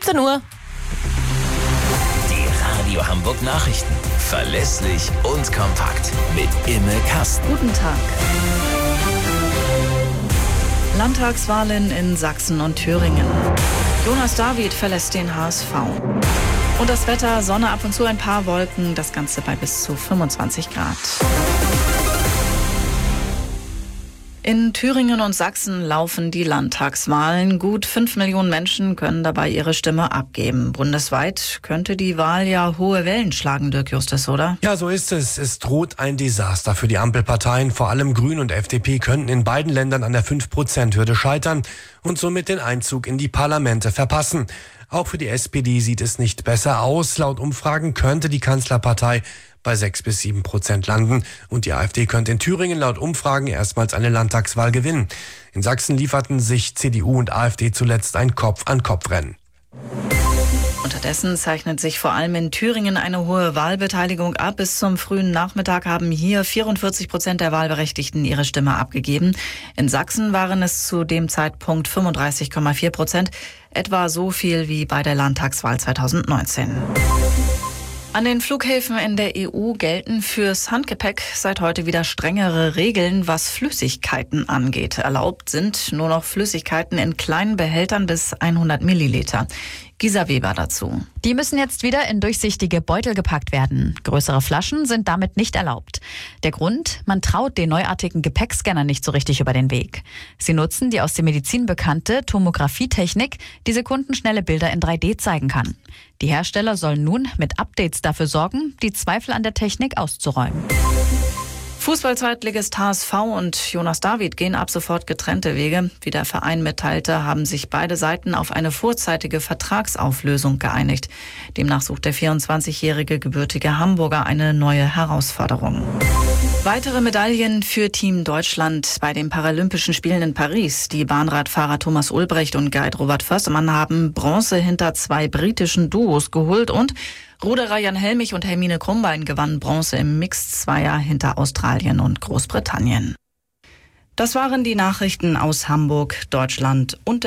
17 Uhr. Die Radio Hamburg Nachrichten. Verlässlich und kompakt. Mit Imme Kasten. Guten Tag. Landtagswahlen in Sachsen und Thüringen. Jonas David verlässt den HSV. Und das Wetter, Sonne, ab und zu ein paar Wolken, das Ganze bei bis zu 25 Grad. In Thüringen und Sachsen laufen die Landtagswahlen. Gut 5 Millionen Menschen können dabei ihre Stimme abgeben. Bundesweit könnte die Wahl ja hohe Wellen schlagen, Dirk Justus, oder? Ja, so ist es. Es droht ein Desaster für die Ampelparteien. Vor allem Grün und FDP könnten in beiden Ländern an der 5%-Hürde scheitern und somit den Einzug in die Parlamente verpassen. Auch für die SPD sieht es nicht besser aus. Laut Umfragen könnte die Kanzlerpartei bei 6-7% landen. Und die AfD könnte in Thüringen laut Umfragen erstmals eine Landtagswahl gewinnen. In Sachsen lieferten sich CDU und AfD zuletzt ein Kopf-an-Kopf-Rennen. Unterdessen zeichnet sich vor allem in Thüringen eine hohe Wahlbeteiligung ab. Bis zum frühen Nachmittag haben hier 44% der Wahlberechtigten ihre Stimme abgegeben. In Sachsen waren es zu dem Zeitpunkt 35,4%, etwa so viel wie bei der Landtagswahl 2019. An den Flughäfen in der EU gelten fürs Handgepäck seit heute wieder strengere Regeln, was Flüssigkeiten angeht. Erlaubt sind nur noch Flüssigkeiten in kleinen Behältern bis 100 Milliliter. Gisa Weber dazu. Die müssen jetzt wieder in durchsichtige Beutel gepackt werden. Größere Flaschen sind damit nicht erlaubt. Der Grund? Man traut den neuartigen Gepäckscanner nicht so richtig über den Weg. Sie nutzen die aus der Medizin bekannte Tomografietechnik, die sekundenschnelle Bilder in 3D zeigen kann. Die Hersteller sollen nun mit Updates dafür sorgen, die Zweifel an der Technik auszuräumen. Fußball-Zweitligist HSV und Jonas David gehen ab sofort getrennte Wege. Wie der Verein mitteilte, haben sich beide Seiten auf eine vorzeitige Vertragsauflösung geeinigt. Demnach sucht der 24-jährige gebürtige Hamburger eine neue Herausforderung. Weitere Medaillen für Team Deutschland bei den Paralympischen Spielen in Paris. Die Bahnradfahrer Thomas Ulbrecht und Geit Robert Förstermann haben Bronze hinter 2 britischen Duos geholt und Ruderer Jan Helmich und Hermine Krumbein gewannen Bronze im Mixed-Zweier hinter Australien und Großbritannien. Das waren die Nachrichten aus Hamburg, Deutschland und